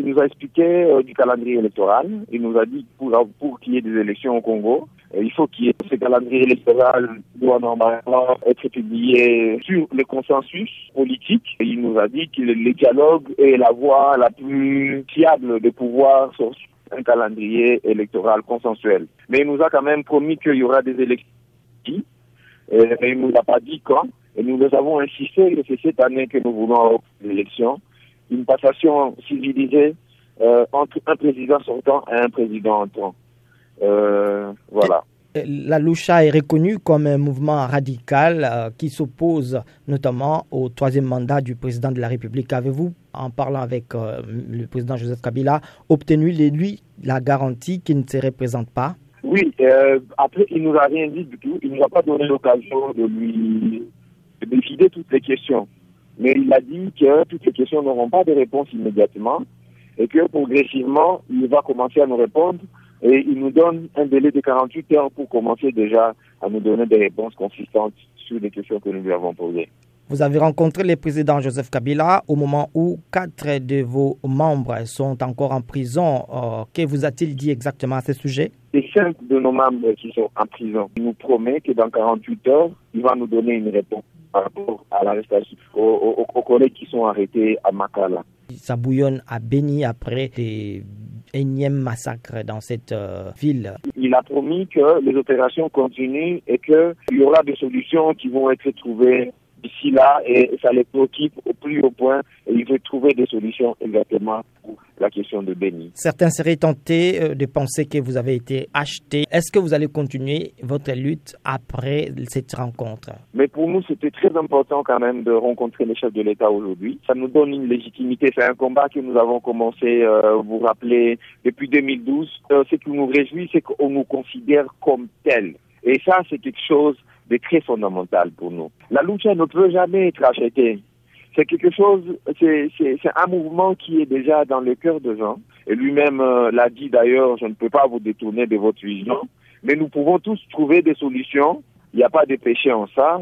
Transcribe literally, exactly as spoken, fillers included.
nous a expliqué euh, du calendrier électoral. Il nous a dit que pour, pour qu'il y ait des élections au Congo, euh, il faut qu'il y ait ce calendrier électoral doit normalement être publié sur le consensus politique. Et il nous a dit que le dialogue est la voie la plus fiable de pouvoir sortir un calendrier électoral consensuel. Mais il nous a quand même promis qu'il y aura des élections. Euh, mais il ne nous a pas dit quand. Et nous avons insisté que c'est cette année que nous voulons avoir des élections. Une passation civilisée euh, entre un président sortant et un président entrant. Euh, voilà. La Lucha est reconnue comme un mouvement radical euh, qui s'oppose notamment au troisième mandat du président de la République. Avez-vous, en parlant avec euh, le président Joseph Kabila, obtenu de lui la garantie qu'il ne se représente pas? Oui, euh, après il ne nous a rien dit du tout. Il ne nous a pas donné l'occasion de lui de décider toutes les questions. Mais il a dit que toutes les questions n'auront pas de réponse immédiatement et que progressivement, il va commencer à nous répondre et il nous donne un délai de quarante-huit heures pour commencer déjà à nous donner des réponses consistantes sur les questions que nous lui avons posées. Vous avez rencontré le président Joseph Kabila au moment où quatre de vos membres sont encore en prison. Euh, que vous a-t-il dit exactement à ce sujet? Les cinq de nos membres qui sont en prison, il nous promet que dans quarante-huit heures, il va nous donner une réponse par rapport à l'arrestation aux, aux, aux collègues qui sont arrêtés à Makala. Ça bouillonne à Beni après des énièmes massacres dans cette euh, ville. Il a promis que les opérations continuent et qu'il y aura des solutions qui vont être trouvées d'ici là et ça les préoccupe au plus haut point et il veut trouver des solutions exactement pour la question de Beni. Certains seraient tentés de penser que vous avez été acheté. Est-ce que vous allez continuer votre lutte après cette rencontre? Mais pour nous, c'était très important quand même de rencontrer les chefs de l'État aujourd'hui. Ça nous donne une légitimité. C'est un combat que nous avons commencé, euh, vous vous rappelez, depuis deux mille douze. Euh, ce qui nous réjouit, c'est qu'on nous considère comme tels. Et ça, c'est quelque chose de très fondamental pour nous. La lucha ne peut jamais être achetée. C'est quelque chose, c'est, c'est, c'est un mouvement qui est déjà dans le cœur des gens. Et lui-même euh, l'a dit d'ailleurs, je ne peux pas vous détourner de votre vision. Mais nous pouvons tous trouver des solutions. Il n'y a pas de péché en ça.